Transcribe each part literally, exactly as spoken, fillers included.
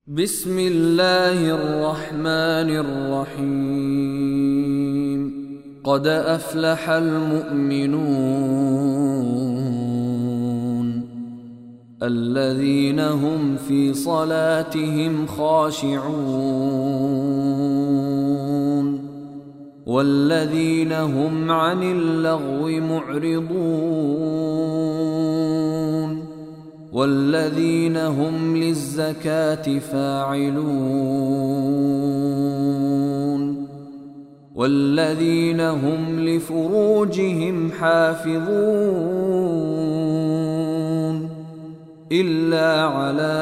بسم الله الرحمن الرحيم. قد أفلح المؤمنون الذين هم في صلاتهم خاشعون والذين هم عن اللغو معرضون والذين هم للزكاة فاعلون والذين هم لفروجهم حافظون إلا على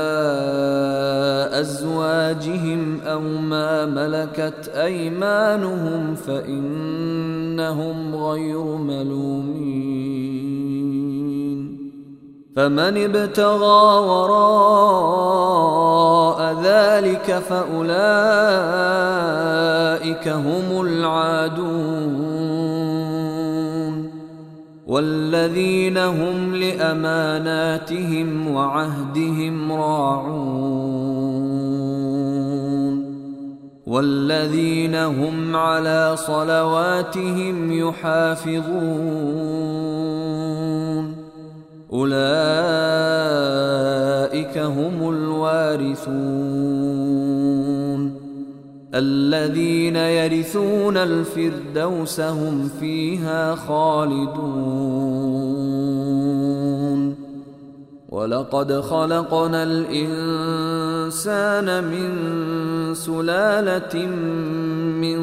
أزواجهم أو ما ملكت أيمانهم فإنهم غير ملومين. فمن ابتغى وراء ذلك فأولئك هم العادون والذين هم لأماناتهم وعهدهم راعون والذين هم على صلواتهم يحافظون أولئك هم الوارثون الذين يرثون الفردوس هم فيها خالدون. ولقد خلقنا الإنسان من سلالة من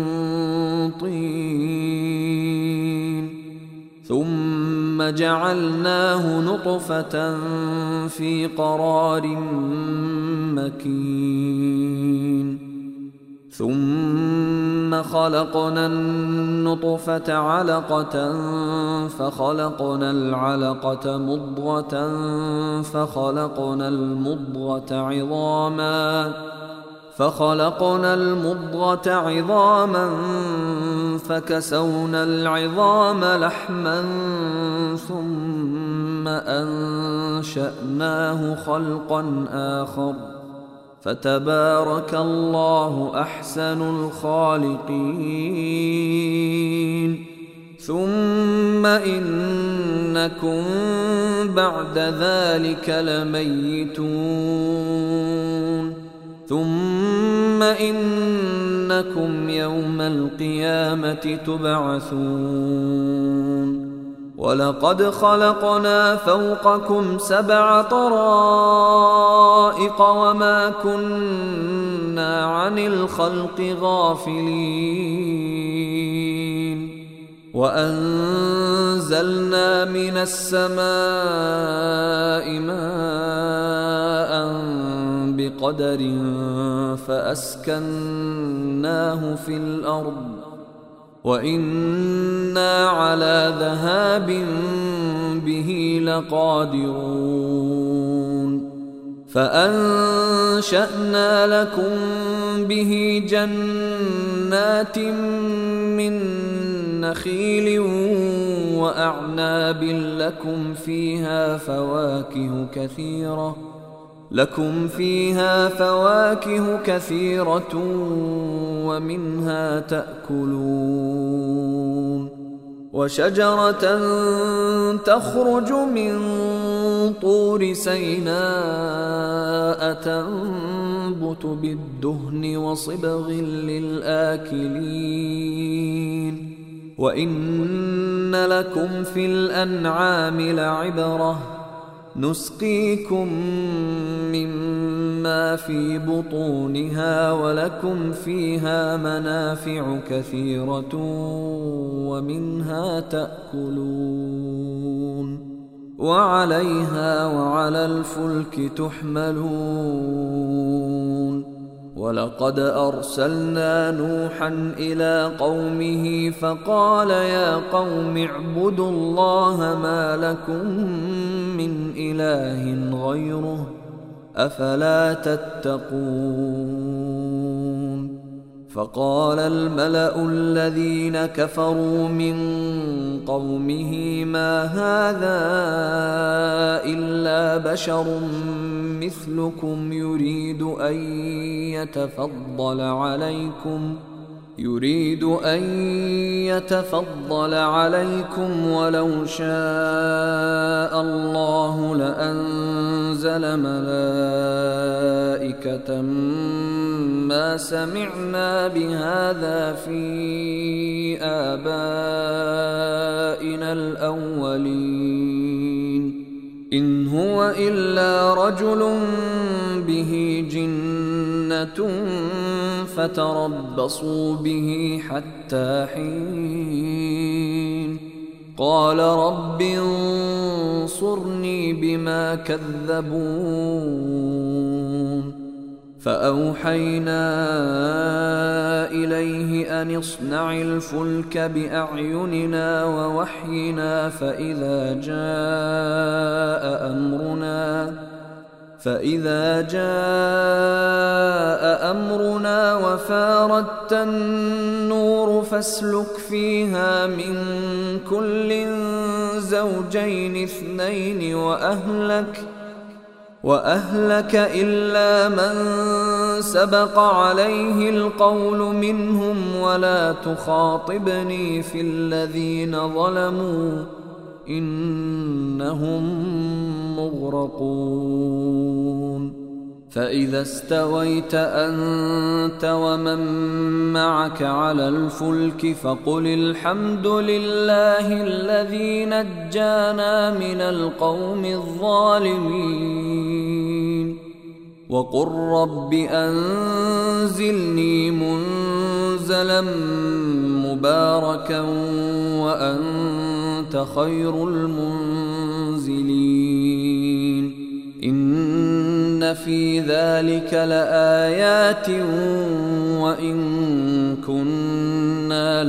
طين ثم جعلناه نطفة في قرار مكين ثم خلقنا النطفة علقة فخلقنا العلقة مضغة فخلقنا المضغة عظاما فخلقنا المضغة عظاما فكسونا العظام لحما ثم أنشأناه خلقا آخر فتبارك الله أحسن الخالقين. ثم إنكم بعد ذلك لميتون ثم إنكم يوم القيامة تبعثون. ولقد خلقنا فوقكم سبع طرائق وما كنا عن الخلق غافلين وأنزلنا من السماء ماء بقدر فأسكناه في الأرض وإنا على ذهاب به لقادرون. فأنشأنا لكم به جنات من نخيل وأعناب لكم فيها فواكه كثيرة لكم فيها فواكه كثيرة ومنها تأكلون. وشجرة تخرج من طور سيناء تنبت بالدهن وصبغ للآكلين وإن لكم في الأنعام لعبرة نسقيكم مما في بطونها ولكم فيها منافع كثيرة ومنها تأكلون وعليها وعلى الفلك تحملون. ولقد أرسلنا نوحا إلى قومه فقال يا قوم اعبدوا الله ما لكم من إله غيره أفلا تتقون. فقال الملأ الذين كفروا من قومه ما هذا إلا بشر مثلكم يريد أن يتفضل عليكم يريد أن يتفضل عليكم ولو شاء الله لأنزل ملائكة ما سمعنا بهذا في آبائنا الأولين إن هو إلا رجل به جنة فتربصوا به حتى حين قال رب انصرني بما كذبون فأوحينا إليه أن اصنع الفلك بأعيننا ووحينا فإذا جاء أمرنا فإذا جاء أمرنا وفاردت النور فاسلك فيها من كل زوجين اثنين وأهلك وأهلك إلا من سبق عليه القول منهم ولا تخاطبني في الذين ظلموا إنهم مغرقون فإذا استويت أنت ومن معك على الفلك فقل الحمد لله الذي نجانا من القوم الظالمين وقل رب أنزلني منزلا مباركا وأنت خير المنزلين إن في ذلك لآيات وإن كنا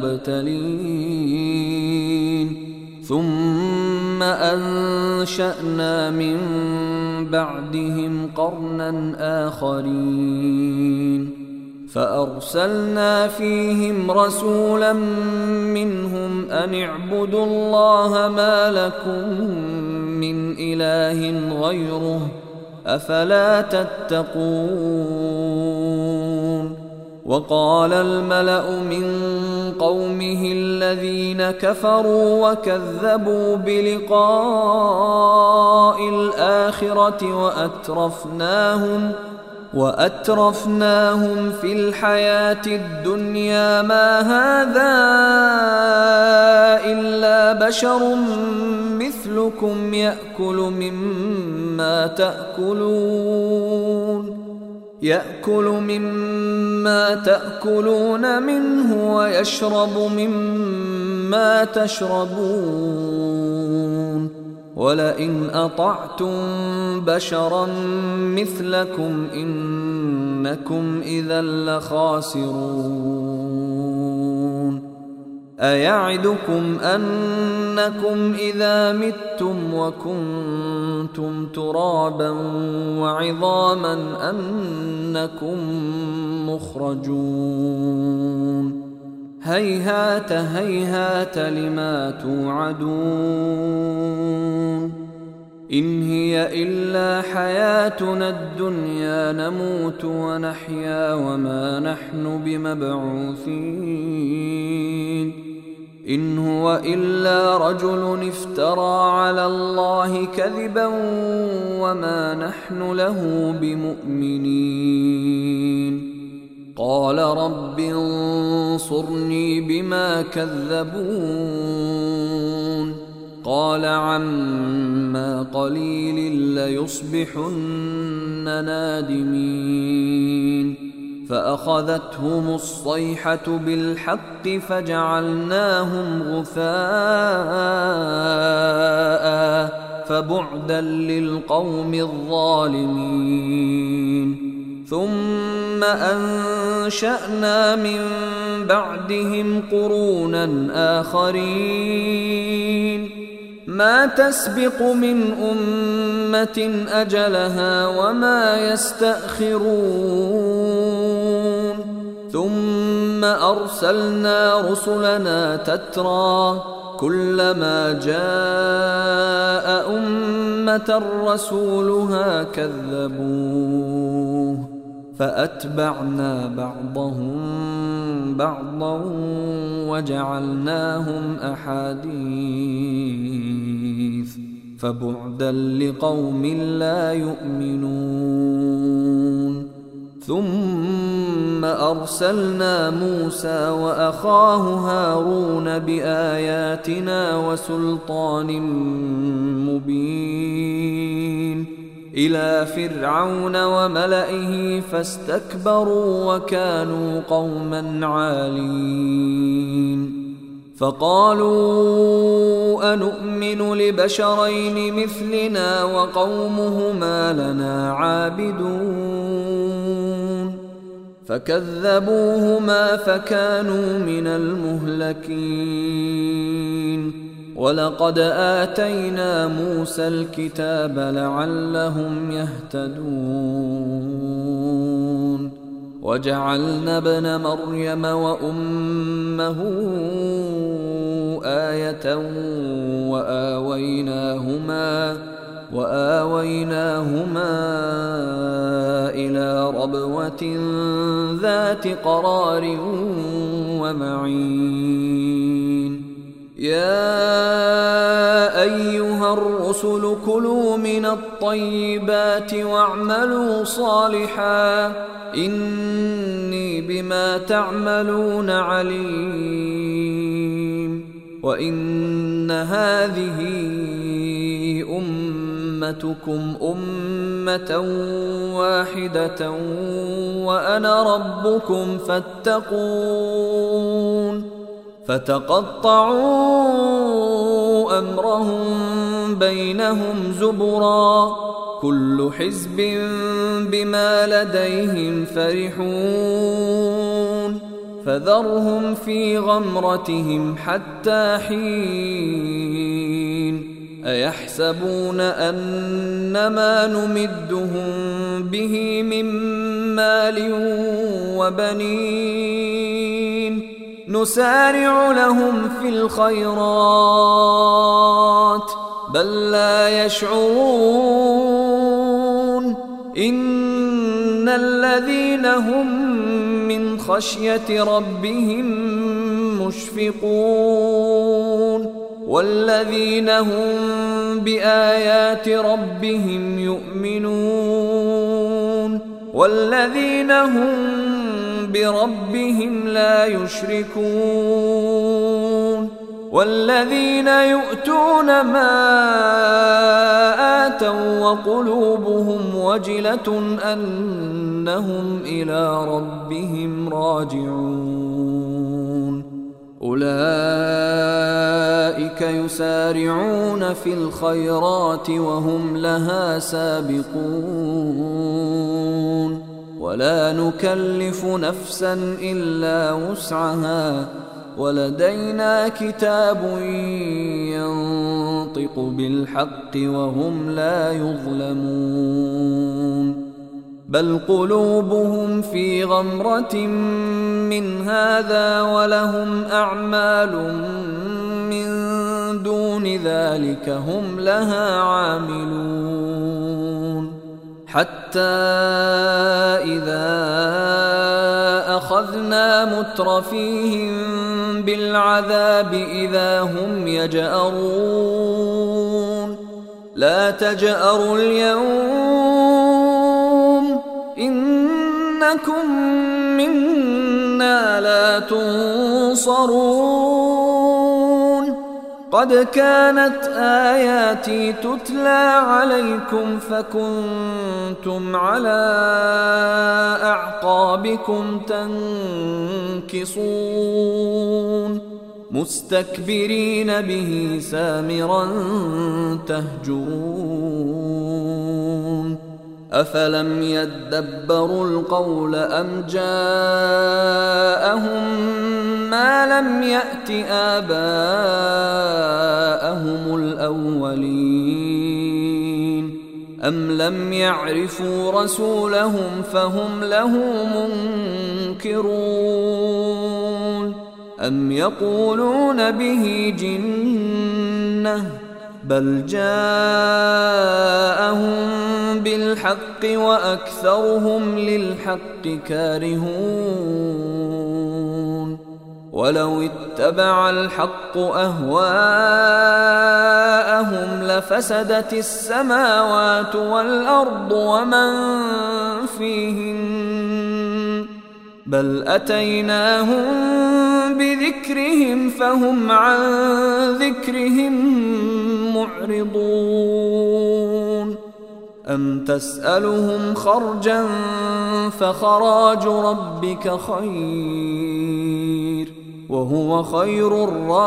لمبتلين ثم أنشأنا من بعدهم قرنا آخرين فأرسلنا فيهم رسولا منهم أن اعبدوا الله ما لكم من إله غيره أفلا تتقون وقال الملأ من قومه الذين كفروا وكذبوا بلقاء الآخرة وأترفناهم وأترفناهم في الحياة الدنيا ما هذا إلا بشر مثلكم يأكل مما تأكلون يأكل مما تأكلون منه ويشرب مما تشربون ولئن أطعتم بشرا مثلكم إنكم إذا لخاسرون أيعدكم أنكم إذا متم وكنتم ترابا وعظاما أنكم مخرجون هيهات هيهات لما توعدون إن هي إلا حياتنا الدنيا نموت ونحيا وما نحن بمبعوثين إن هو إلا رجل افترى على الله كذبا وما نحن له بمؤمنين قال رب انصرني بما كذبون قال عما قليل ليصبحن نادمين فأخذتهم الصيحة بالحق فجعلناهم غثاء فبعدا للقوم الظالمين ثم أنشأنا من بعدهم قرونا آخرين ما تسبق من أمة أجلها وما يستأخرون ثم أرسلنا رسلنا تترى كلما جاء أمة رسولها كذبوه فأتبعنا بعضهم بعضا وجعلناهم أحاديث فبعدا لقوم لا يؤمنون. ثم أرسلنا موسى وأخاه هارون بآياتنا وسلطان مبين إلى فرعون وملئه فاستكبروا وكانوا قوما عالين. فقالوا أنؤمن لبشرين مثلنا وقومهما لنا عابدون فكذبوهما فكانوا من المهلكين. ولقد آتينا موسى الكتاب لعلهم يهتدون وجعلنا ابن مريم وأمه آية وآويناهما وآويناهما إلى ربوة ذات قرار ومعين. يا أيها الرسل كلوا من الطيبات واعملوا صالحا إني بما تعملون عليم. وإن هذه أمتكم أمة واحدة وأنا ربكم فاتقون. فتقطعوا أمرهم بينهم زبرا كل حزب بما لديهم فرحون. فذرهم في غمرتهم حتى حين. أيحسبون أنما نمدهم به من مال وبنين نسارع لهم في الخيرات بل لا يشعرون. إن الذين هم من خشية ربهم مشفقون والذين هم بآيات ربهم يؤمنون والذين هم بربهم لا يشركون والذين يؤتون ما آتوا وقلوبهم وجلة أنهم إلى ربهم راجعون. أولئك يسارعون في الخيرات وهم لها سابقون ولا نكلف نفسا إلا وسعها ولدينا كتاب ينطق بالحق وهم لا يظلمون. بل قلوبهم في غمرة من هذا ولهم أعمال من دون ذلك هم لها عاملون. حتى إذا أخذنا مترفيهم بالعذاب إذا هم يجأرون. لا تجأروا اليوم إنكم منا لا تنصرون. قد كانت آياتي تتلى عليكم فكنتم على أعقابكم تنكصون مستكبرين به سامرا تهجرون. أفلم يدبروا القول أم جاءهم ما لم يأت آباءهم الأولين أم لم يعرفوا رسولهم فهم له منكرون أم يقولون به جنة بل جاءهم بالحق وأكثرهم للحق كارهون ولو اتبع الحق أهواءهم لفسدت السماوات والأرض ومن فيهن بل أتيناهم بذكرهم فهم عن ذكرهم معرضون أم تسألهم خرجا فخراج ربك خير وهو خير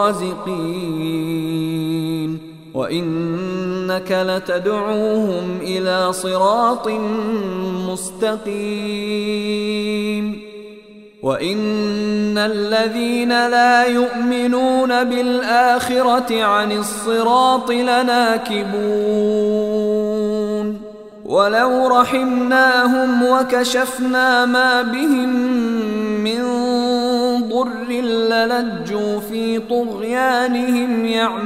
الرازقين وإنك لتدعوهم إلى صراط مستقيم وإن الذين لا يؤمنون بالآخرة عن الصراط لناكبون ولو رحمناهم وكشفنا ما بهم من ضر للجوا في طغيانهم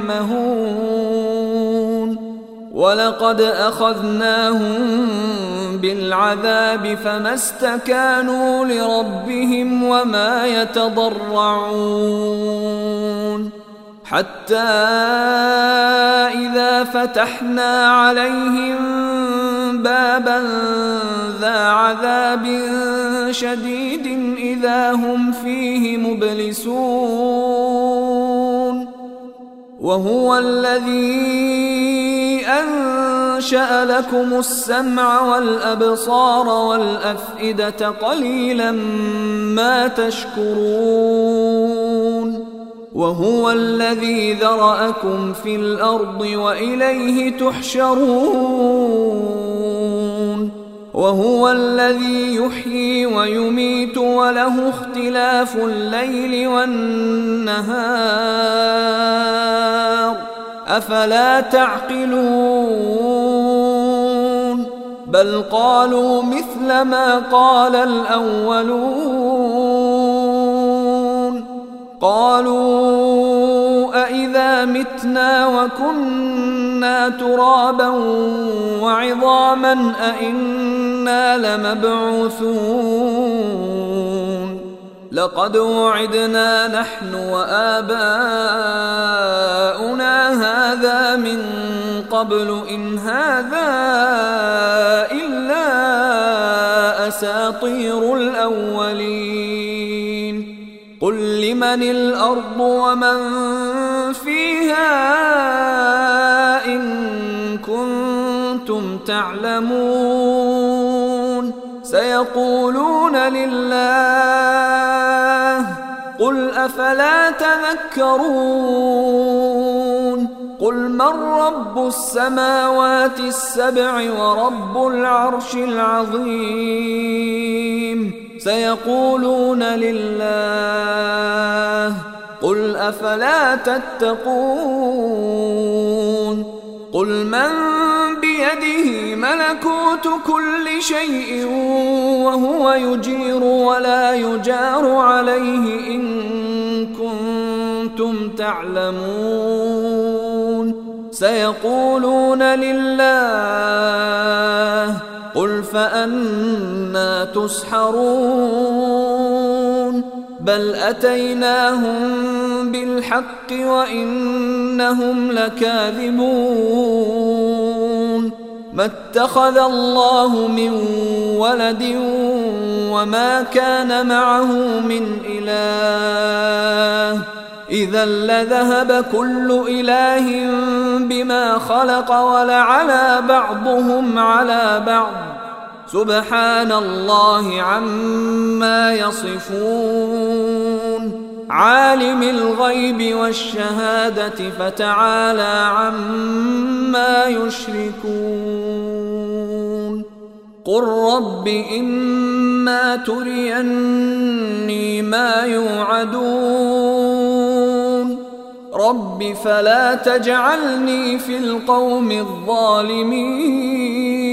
يعمهون ولقد أخذناهم بالعذاب فما استكانوا لربهم وما يتضرعون حتى إذا فتحنا عليهم بابا ذا عذاب شديد إذا هم فيه مبلسون وهو الذي أنشأ لكم السمع والأبصار والأفئدة قليلا ما تشكرون وهو الذي ذرأكم في الأرض وإليه تحشرون وهو الذي يحيي ويميت وله اختلاف الليل والنهار أفلا تعقلون بل قالوا مثل ما قال الأولون قالوا أإذا متنا وكنا ترابا وعظاما أإنا لمبعوثون لقد وعدنا نحن وآباؤنا هذا من قبل إن هذا إلا أساطير الأولين قل لمن الأرض ومن فيها إن كنتم تعلمون سيقولون لله قل أفلا تذكرون قل من رب السماوات السبع ورب العرش العظيم سيقولون لله قل أفلا تتقون قل من بيده ملكوت كل شيء وهو يجير ولا يجار عليه إن كنتم تعلمون سيقولون لله قل فأنى تسحرون بل أتيناهم بالحق وإنهم لكاذبون ما اتخذ الله من ولد وما كان معه من إله إذا لذهب كل إله بما خلق ولعلى بعضهم على بعض سبحان الله عما يصفون عالم الغيب والشهادة فتعالى عما يشركون قل رب إما تريني ما يوعدون رب فلا تجعلني في القوم الظالمين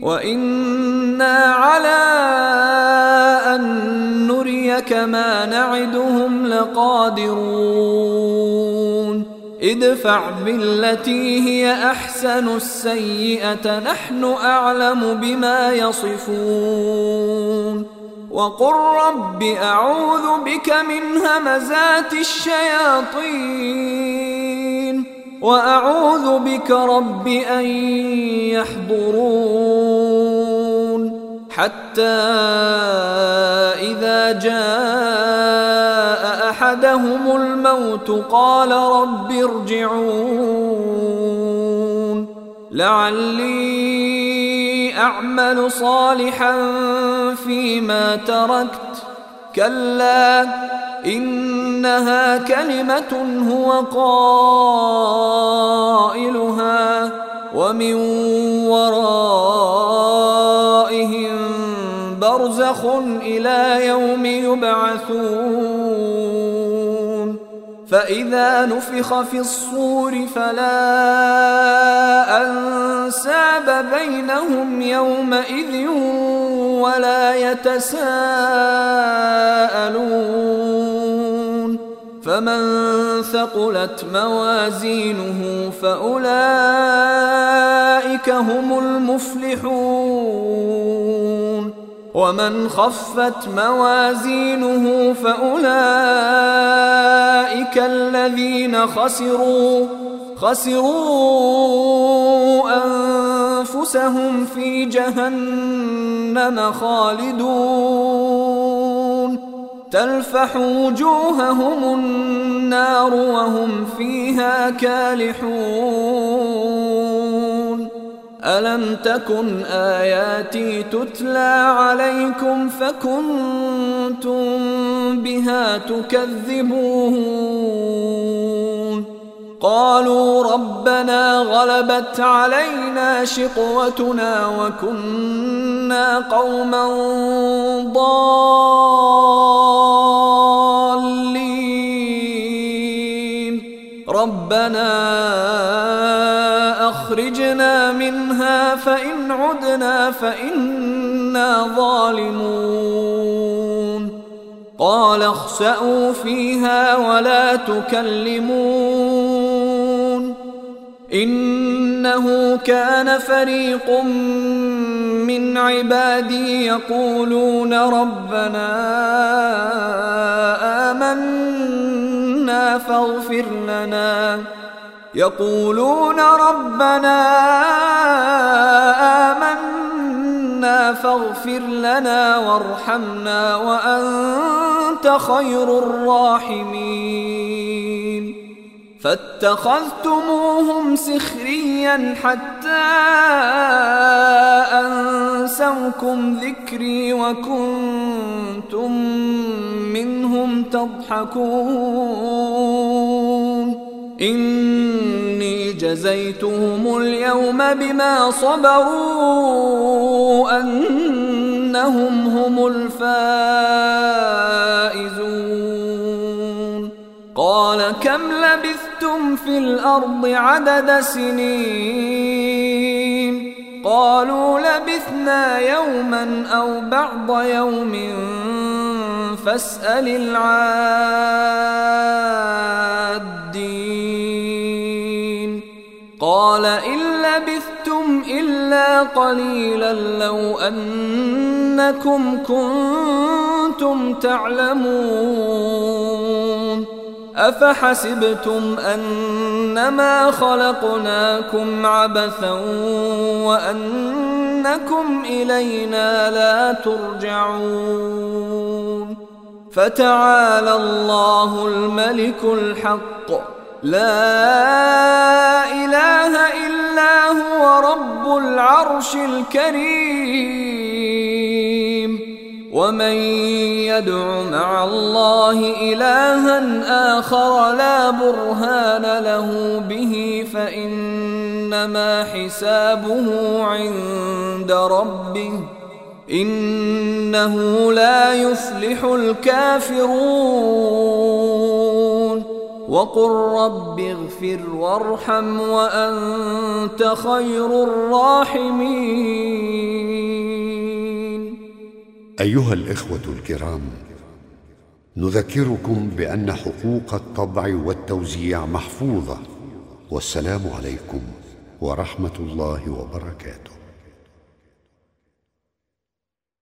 وإنا على أن نريك ما نعدهم لقادرون ادفع بالتي هي أحسن السيئة نحن أعلم بما يصفون وقل رب أعوذ بك من همزات الشياطين وأعوذ بك رب أن يحضرون حتى إذا جاء أحدهم الموت قال رب ارجعون لعلي أعمل صالحا فيما تركت كلا إنها كلمة هو قائلها ومن ورائهم برزخ إلى يوم يبعثون فإذا نفخ في الصور فلا أنساب بينهم يومئذ ولا يتساءلون فمن ثقلت موازينه فأولئك هم المفلحون ومن خفت موازينه فأولئك الذين خسروا خسروا أنفسهم في جهنم خالدون تلفح وجوههم النار وهم فيها كالحون ألم تكن آياتي تتلى عليكم فكنتم بها تكذبون قالوا ربنا غلبت علينا شقوتنا وكنا قوما ضالين ربنا أخرجنا منها فإن عدنا فإنا ظالمون قال اخسئوا فيها ولا تكلمون إنه كان فريق من عبادي يقولون ربنا آمنا فاغفر لنا يقولون ربنا آمنا فاغفر لنا وارحمنا وأنت خير الراحمين فاتخذتموهم سخريا حتى أنسوكم ذكري وكنتم منهم تضحكون إني جزيتهم اليوم بما صبروا أنهم هم الفائزون قال كم لبثتم في الأرض عدد سنين قالوا لبثنا يوما أو بعض يوم فاسأل العادين قال إن لبثتم إلا قليلا لو أنكم كنتم تعلمون أفحسبتم أنما خلقناكم عبثا وأنكم إلينا لا ترجعون فتعالى الله الملك الحق لا إله إلا هو رب العرش الكريم ومن يدع مع الله إلها آخر لا برهان له به فإنما حسابه عند ربه إنه لا يفلح الكافرون وقل رب اغفر وارحم وأنت خير الراحمين. أيها الإخوة الكرام، نذكركم بأن حقوق الطبع والتوزيع محفوظة. والسلام عليكم ورحمة الله وبركاته.